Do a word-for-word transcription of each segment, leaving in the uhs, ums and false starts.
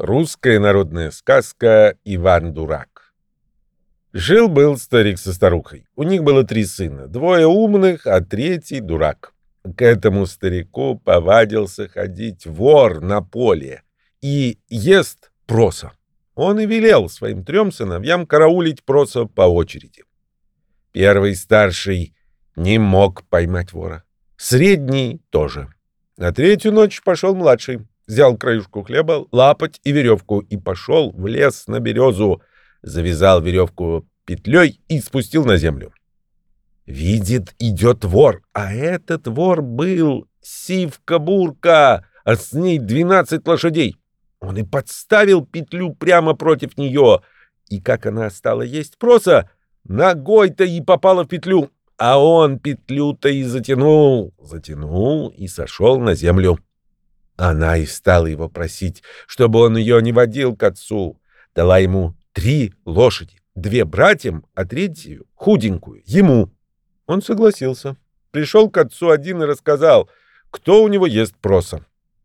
Русская народная сказка «Иван-дурак». Жил-был старик со старухой. У них было три сына, двое умных, а третий дурак. К этому старику повадился ходить вор на поле и ест проса. Он и велел своим трем сыновьям караулить проса по очереди. Первый, старший, не мог поймать вора. Средний тоже. На третью ночь пошел младший. Взял краюшку хлеба, лапоть и веревку и пошел в лес на березу, завязал веревку петлей и спустил на землю. Видит, идет вор, а этот вор был сивка-бурка, а с ней двенадцать лошадей. Он и подставил петлю прямо против нее, и как она стала есть проса, ногой-то и попала в петлю, а он петлю-то и затянул, затянул и сошел на землю. Она и стала его просить, чтобы он ее не водил к отцу. Дала ему три лошади, две братьям, а третью, худенькую, ему. Он согласился. Пришел к отцу один и рассказал, кто у него ест проса.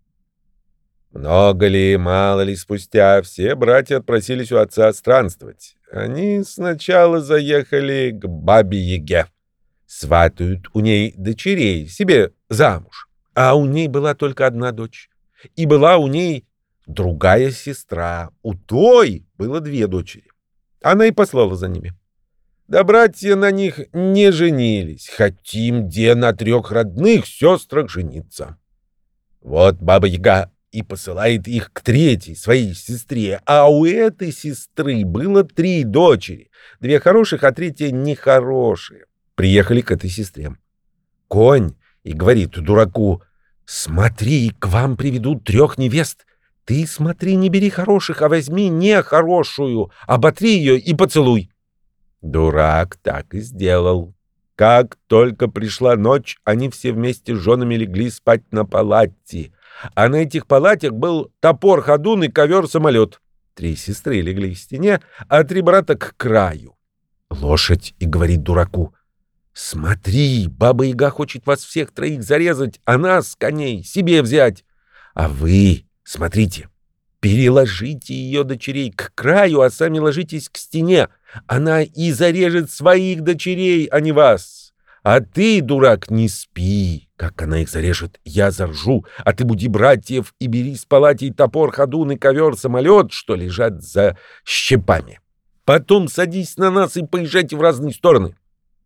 Много ли, мало ли спустя, все братья отпросились у отца странствовать. Они сначала заехали к бабе-яге. Сватают у ней дочерей себе замуж. А у ней была только одна дочь. И была у ней другая сестра. У той было две дочери. Она и послала за ними. Да братья на них не женились. Хотим, где на трех родных сестрах жениться. Вот баба-яга и посылает их к третьей, своей сестре. А у этой сестры было три дочери. Две хороших, а третья нехорошая. Приехали к этой сестре. Конь и говорит дураку: «Смотри, к вам приведут трех невест. Ты смотри, не бери хороших, а возьми нехорошую, оботри ее и поцелуй». Дурак так и сделал. Как только пришла ночь, они все вместе с женами легли спать на палате. А на этих палатях был топор-ходун и ковер-самолет. Три сестры легли к стене, а три брата к краю. Лошадь и говорит дураку: «Смотри, баба-яга хочет вас всех троих зарезать, а нас, коней, себе взять. А вы, смотрите, переложите ее дочерей к краю, а сами ложитесь к стене. Она и зарежет своих дочерей, а не вас. А ты, дурак, не спи. Как она их зарежет, я заржу, а ты буди братьев и бери с палати топор, ходун и ковер-самолет, что лежат за щепами. Потом садись на нас и поезжайте в разные стороны».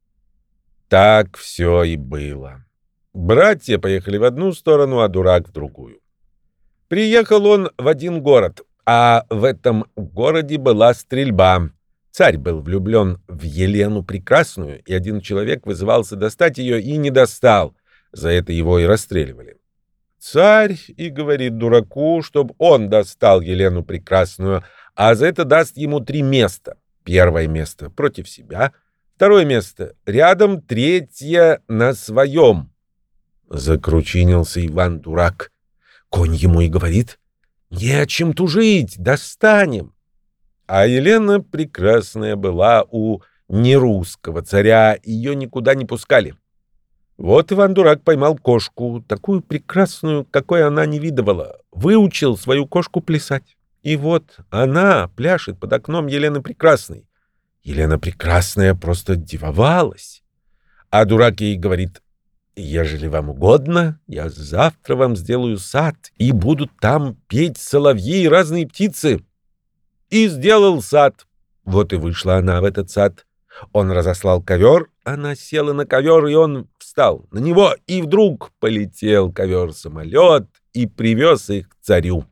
Так все и было. Братья поехали в одну сторону, а дурак в другую. Приехал он в один город, а в этом городе была стрельба. Царь был влюблен в Елену Прекрасную, и один человек вызывался достать ее и не достал. За это его и расстреливали. Царь и говорит дураку, чтобы он достал Елену Прекрасную, а за это даст ему три места. Первое место против себя, второе место рядом, третье на своем. Закручинился Иван-дурак. Конь ему и говорит: «Не о чем тужить, достанем». А Елена Прекрасная была у нерусского царя, ее никуда не пускали. Вот Иван-дурак поймал кошку, такую прекрасную, какой она не видывала, выучил свою кошку плясать. И вот она пляшет под окном Елены Прекрасной. Елена Прекрасная просто дивовалась. А дурак ей говорит: «Ежели вам угодно, я завтра вам сделаю сад, и будут там петь соловьи и разные птицы». И сделал сад. Вот и вышла она в этот сад. Он разослал ковер, она села на ковер, и он встал на него, и вдруг полетел ковер-самолет и привез их к царю.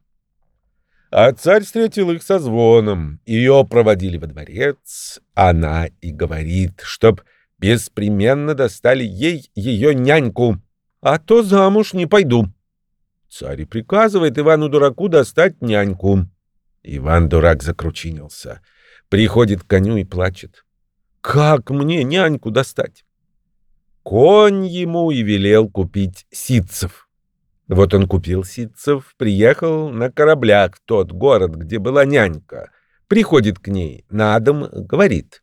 А царь встретил их со звоном. Ее проводили во дворец. Она и говорит, чтоб беспременно достали ей ее няньку, а то замуж не пойду. Царь и приказывает Ивану-дураку достать няньку. Иван-дурак закручинился. Приходит к коню и плачет: «Как мне няньку достать?» Конь ему и велел купить ситцев. Вот он купил ситцев, приехал на кораблях в тот город, где была нянька. Приходит к ней на дом, говорит: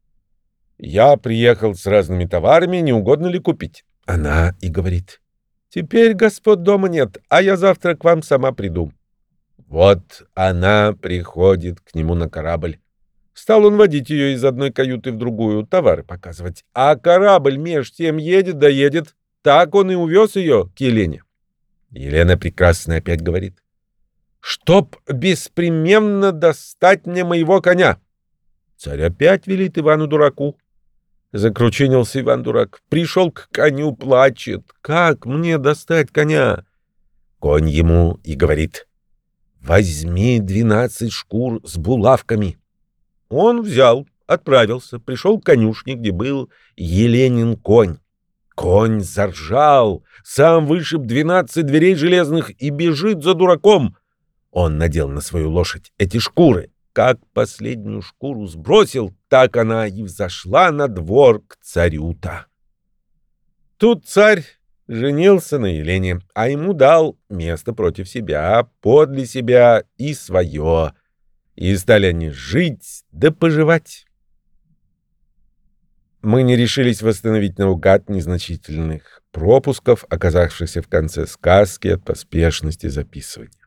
«Я приехал с разными товарами, не угодно ли купить?» Она и говорит: «Теперь господ дома нет, а я завтра к вам сама приду». Вот она приходит к нему на корабль. Стал он водить ее из одной каюты в другую, товары показывать. А корабль меж тем едет да едет. Так он и увез ее к Елене. Елена Прекрасная опять говорит: «Чтоб беспременно достать мне моего коня». Царь опять велит Ивану-дураку. Закручинился Иван-дурак. Пришел к коню, плачет: «Как мне достать коня?» Конь ему и говорит: «Возьми двенадцать шкур с булавками». Он взял, отправился, пришел к конюшне, где был Еленин конь. Конь заржал, сам вышиб двенадцать дверей железных и бежит за дураком. Он надел на свою лошадь эти шкуры. Как последнюю шкуру сбросил, так она и взошла на двор к царю-то. Тут царь женился на Елене, а ему дал место против себя, подле себя и свое. И стали они жить да поживать. Мы не решились восстановить наугад незначительных пропусков, оказавшихся в конце сказки от поспешности записывания.